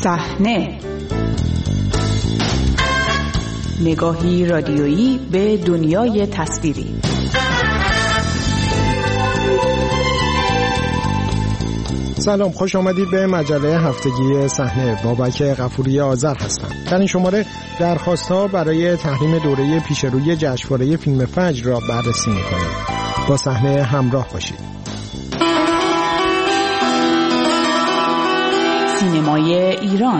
صحنه، نگاهی رادیویی به دنیای تصویری. سلام، خوش آمدید به مجله هفتگی صحنه. بابک غفوری آذر هستم. در این شماره درخواست‌ها برای تحریم دوره پیشروی جشنواره فیلم فجر را بررسی می‌کنیم. با صحنه همراه باشید. سینمای ایران.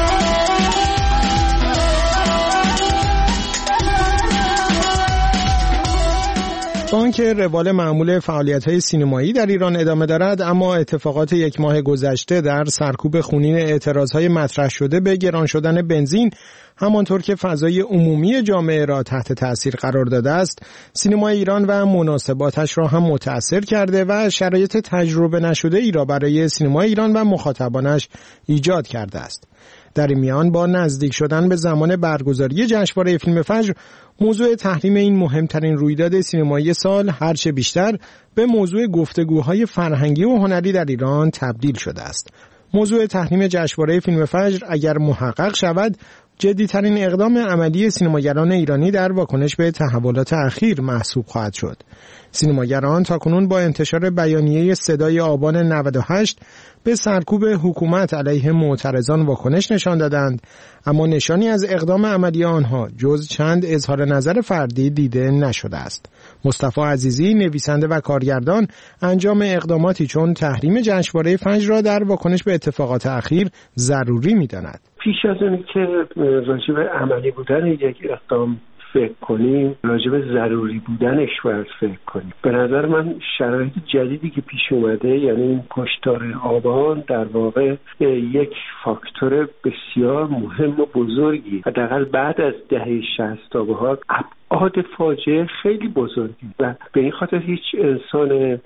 با آنکه روال معمول فعالیت‌های سینمایی در ایران ادامه دارد، اما اتفاقات یک ماه گذشته در سرکوب خونین اعتراضهای مطرح شده به گران شدن بنزین، همانطور که فضای عمومی جامعه را تحت تأثیر قرار داده است، سینمای ایران و مناسباتش را هم متأثر کرده و شرایط تجربه نشده ای را برای سینمای ایران و مخاطبانش ایجاد کرده است. در این میان با نزدیک شدن به زمان برگزاری جشنواره فیلم فجر، موضوع تحریم این مهمترین رویداد سینمایی سال هرچه بیشتر به موضوع گفتگوهای فرهنگی و هنری در ایران تبدیل شده است. موضوع تحریم جشنواره فیلم فجر اگر محقق شود، جدی‌ترین اقدام عملی سینماگران ایرانی در واکنش به تحولات اخیر محسوب خواهد شد. سینماگران تاکنون با انتشار بیانیه صدای آبان 98 به سرکوب حکومت علیه معترضان واکنش نشان دادند، اما نشانی از اقدام عملی آنها جز چند اظهار نظر فردی دیده نشده است. مصطفی عزیزی، نویسنده و کارگردان، انجام اقداماتی چون تحریم جشنواره فجر را در واکنش به اتفاقات اخیر ضروری می‌داند. پیش از اینکه که راجع به عملی بودن یک اقدام فکر کنیم، راجع به ضروری بودنش باید فکر کنیم. به نظر من شرایط جدیدی که پیش اومده، یعنی این کشتار آبان، در واقع یک فاکتور بسیار مهم و بزرگی، حداقل بعد از دهه 60 تا به بعد ابعاد فاجعه خیلی بزرگی و به این خاطر هیچ انسان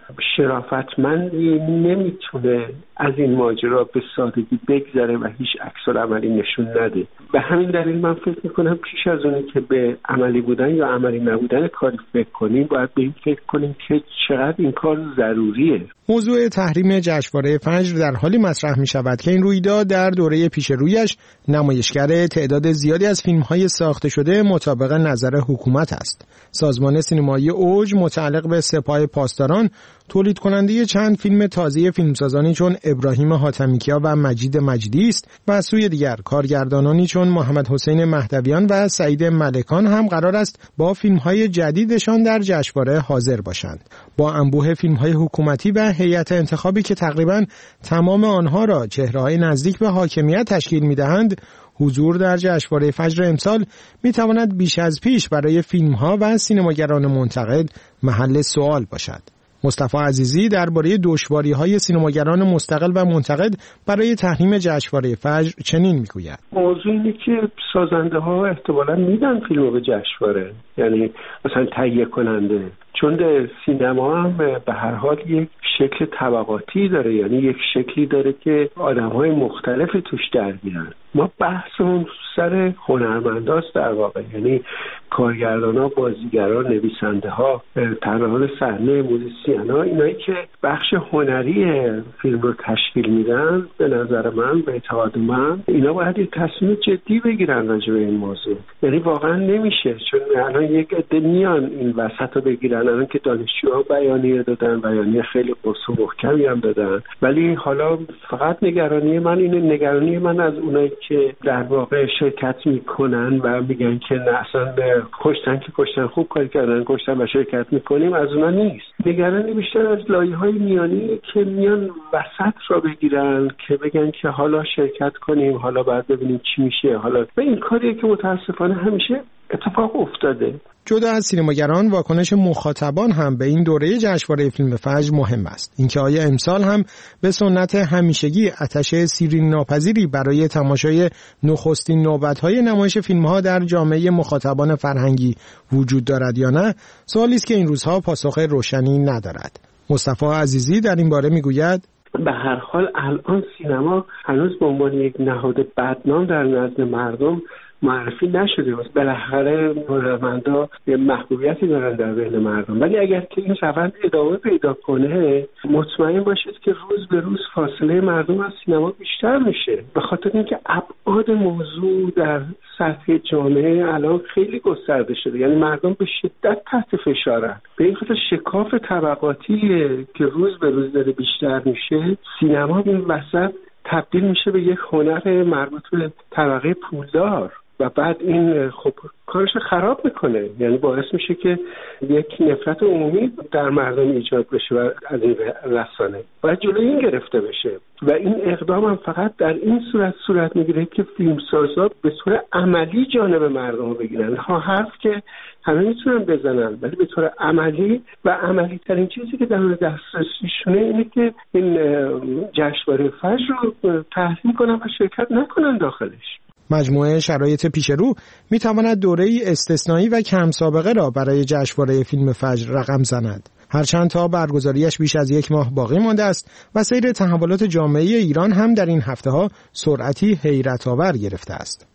شرافتمندی نمیتونه از این ماجرا به سادگی بگذره و هیچ عکس‌العملی نشون نده. به همین دلیل من فکر میکنم پیش از اونی که به عملی بودن یا عملی نبودن کاری فکر کنیم، باید به این فکر کنیم که چقدر این کار ضروریه. موضوع تحریم جشنواره فجر در حالی مطرح می شود که این رویداد در دوره پیش رویش نمایشگر تعداد زیادی از فیلم‌های ساخته شده مطابق نظر حکومت است. سازمان سینمایی اوج متعلق به سپاه پاسداران تولید کننده چند فیلم تازه فیلمسازانی چون ابراهیم حاتمیکیا و مجید مجیدی است و از سوی دیگر کارگردانانی چون محمد حسین مهدویان و سعید ملکان هم قرار است با فیلم‌های جدیدشان در جشنواره حاضر باشند. با انبوه فیلم‌های حکومتی و هیئت انتخابی که تقریباً تمام آنها را چهره‌های نزدیک به حاکمیت تشکیل می‌دهند، حضور در جشنواره فجر امسال می‌تواند بیش از پیش برای فیلم‌ها و سینماگران منتقد محل سوال باشد. مصطفی عزیزی درباره دشواری‌های سینماگران مستقل و منتقد برای تحریم جشنواره فجر چنین می‌گوید: موضوع اینه که سازنده‌ها احتمالاً میدن فیلمو به جشنواره، یعنی مثلا تهیه کننده، چون سینما هم به هر حال یک شکل طبقاتی داره، یعنی یک شکلی داره که آدم‌های مختلفی توش درگیرن. ما بحثمون سر هنرمنداست در واقع، یعنی کارگردان‌ها، بازیگران، نویسنده‌ها، طراحان صحنه، موزیسین‌ها، اینایی که بخش هنری فیلم رو تشکیل میدن، به نظر من، به اعتقاد من، اینا باید یک تصمیم جدی بگیرن راجع به این موضوع. یعنی واقعا نمیشه، چون الان یک عده میان این وسط رو بگیرن، الان که دانشجوها بیانیه دادن، بیانیه خیلی قصه و محکمی هم دادن، ولی حالا فقط نگرانی من از اونایی که در واقع شرکت میکنن و میگن که نه اصلا کشتن خوب کاری کردن، کشتن و شرکت میکنیم، از اونا نیست. نگرانی بیشتر از لایه‌های میانی که میان وسط را بگیرن که بگن که حالا شرکت کنیم، حالا بعد ببینیم چی میشه، حالا به این کاریه که متاسفانه همیشه اتفاق افتاده. جدا از سینماگران، واکنش مخاطبان هم به این دوره جشنواره فیلم فجر مهم است. اینکه آیا امسال هم به سنت همیشگی آتش سیرین ناپذیری برای تماشای نخستین نوبت‌های نمایش فیلم‌ها در جامعه مخاطبان فرهنگی وجود دارد یا نه، سوالی است که این روزها پاسخ روشنی ندارد. مصطفی عزیزی در این باره میگوید: به هر حال الان سینما هنوز به عنوان یک نهاد بدنام در نزد مردم معرفی نشده. بالاخره هنرمندا یه محبوبیتی دارن در بین مردم، ولی اگر که این روند ادامه پیدا کنه مطمئن باشید که روز به روز فاصله مردم از سینما بیشتر میشه، به خاطر اینکه ابعاد موضوع در سطح جامعه الان خیلی گسترده شده. یعنی مردم به شدت تحت فشارن. به این خاطر شکاف طبقاتی که روز به روز داره بیشتر میشه، سینما این وسط تبدیل میشه به یک هنر مربوط به طبقه پولدار و بعد این خب کارش خراب میکنه. یعنی باعث میشه که یک نفرت عمومی در مردم ایجاد بشه و از این رسانه باید جلوی این گرفته بشه و این اقدام هم فقط در این صورت میگیره که فیلمسازا به طور عملی جانب مردم رو بگیرن. حرف که همه میتونن بزنن، ولی به طور عملی و عملی ترین چیزی که در دسترسیشونه اینه که این جشنواره فجر رو تحریم کنن و شرکت نکنن داخلش. مجموعه شرایط پیش رو می تواند دوره‌ای استثنایی و کم سابقه را برای جشنواره فیلم فجر رقم زند. هرچند تا برگزاریش بیش از 1 ماه باقی مانده است و سیر تحولات جامعه ایران هم در این هفته‌ها سرعتی حیرت‌آور گرفته است.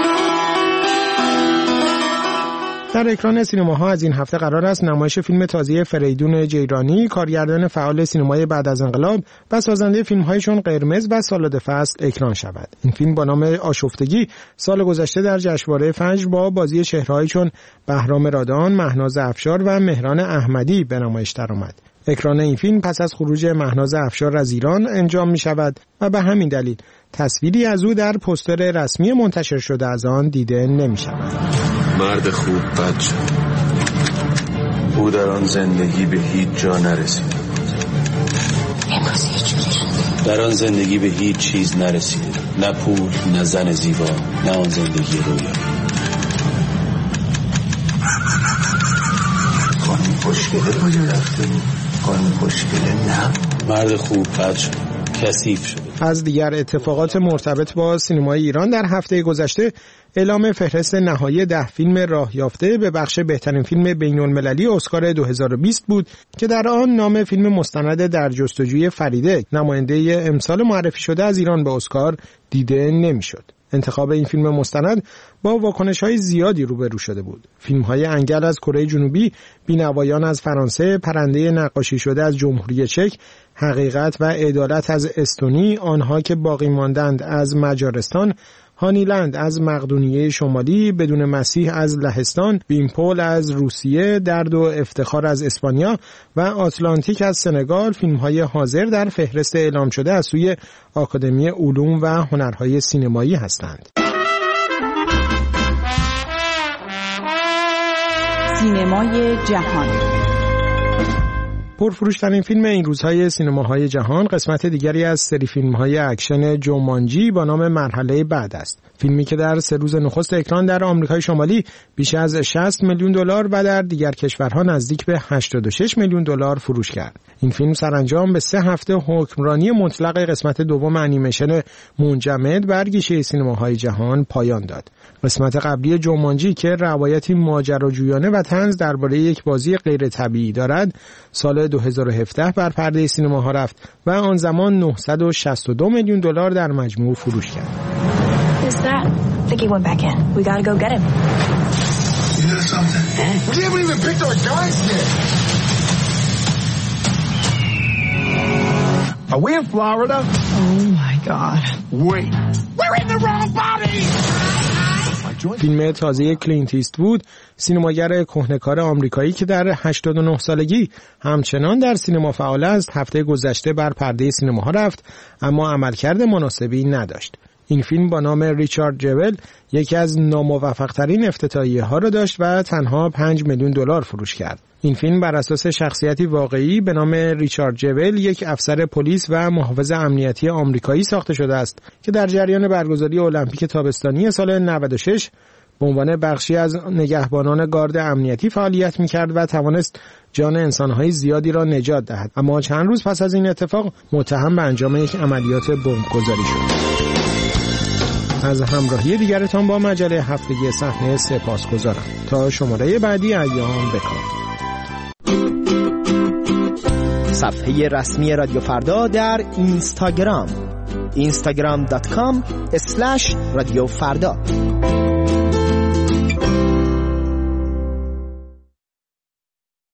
در اکران سینماها از این هفته قرار است نمایش فیلم تازه فریدون جیرانی، کارگردان فعال سینمای بعد از انقلاب و سازنده فیلم‌های چون قرمز و سالاد فصل اکران شود. این فیلم با نام آشفتگی سال گذشته در جشنواره فجر با بازی چهره‌هایی چون بهرام رادان، مهناز افشار و مهران احمدی به نمایش درآمد. اکران این فیلم پس از خروج مهناز افشار از ایران انجام می شود و به همین دلیل تصویری از او در پوستر رسمی منتشر شده از آن دیده نمی شود. مرد خوب بد شد. او در آن زندگی به هیچ جا نرسید. در آن زندگی به هیچ چیز نرسید. نه پول، نه زن زیبا، نه آن زندگی رویا. خانم خوشگله کجا رفته بود؟ خانم خوشگله نه. مرد خوب بد شد. کثیف شد. از دیگر اتفاقات مرتبط با سینمای ایران در هفته گذشته اعلام فهرست نهایی 10 فیلم راه یافته به بخش بهترین فیلم بین‌المللی اسکار 2020 بود که در آن نام فیلم مستند در جستجوی فریده، نماینده امسال معرفی شده از ایران به اسکار، دیده نمی‌شد. انتخاب این فیلم مستند با واکنش‌های زیادی روبرو شده بود. فیلم‌های انگل از کره جنوبی، بینوایان از فرانسه، پرنده نقاشی شده از جمهوری چک، حقیقت و عدالت از استونی، آنها که باقی ماندند از مجارستان، هانیلند از مقدونیه شمالی، بدون مسیح از لهستان، بیمپول از روسیه، درد و افتخار از اسپانیا و آتلانتیک از سنگال فیلم‌های حاضر در فهرست اعلام شده از سوی آکادمی علوم و هنرهای سینمایی هستند. سینمای جهان. پرفروش‌ترین فیلم این روزهای سینماهای جهان قسمت دیگری از سری فیلم‌های اکشن جومانجی با نام مرحله بعد است. فیلمی که در 3 روز نخست اکران در آمریکای شمالی بیش از 60 میلیون دلار و در دیگر کشورها نزدیک به 86 میلیون دلار فروش کرد. این فیلم سرانجام به 3 هفته حکمرانی مطلق قسمت دوم انیمیشن منجمد بر گیشه سینماهای جهان پایان داد. قسمت قبلی جومانجی که روایتی ماجراجویانه و طنز درباره یک بازی غیر طبیعی دارد، سال 2017 بر پرده سینماها رفت و آن زمان 962 میلیون دلار در مجموع فروش کرد. Who's that? I think he went back in. We gotta go get him. You know something? We haven't even picked our guys yet. Are we in Florida? Oh my God. Wait. We're in the wrong body! فیلم تازه کلینت ایستوود، سینماگر کهنه‌کار آمریکایی که در 89 سالگی همچنان در سینما فعال است، هفته گذشته بر پرده سینماها رفت اما عملکرد مناسبی نداشت. این فیلم با نام ریچارد جول یکی از ناموفق‌ترین افتتاحیه‌ها را داشت و تنها 5 میلیون دلار فروش کرد. این فیلم بر اساس شخصیتی واقعی به نام ریچارد جول، یک افسر پلیس و محافظ امنیتی آمریکایی ساخته شده است که در جریان برگزاری المپیک تابستانی سال 96 به عنوان بخشی از نگهبانان گارد امنیتی فعالیت می‌کرد و توانست جان انسان‌های زیادی را نجات دهد. اما چند روز پس از این اتفاق متهم به انجام یک عملیات بمبگذاری شد. از همراهی دیگرتان با مجله هفتگی صحنه سپاسگزارم. تا شماره بعدی ایام بکار. صفحه رسمی رادیو فردا در اینستاگرام instagram.com/رادیو فردا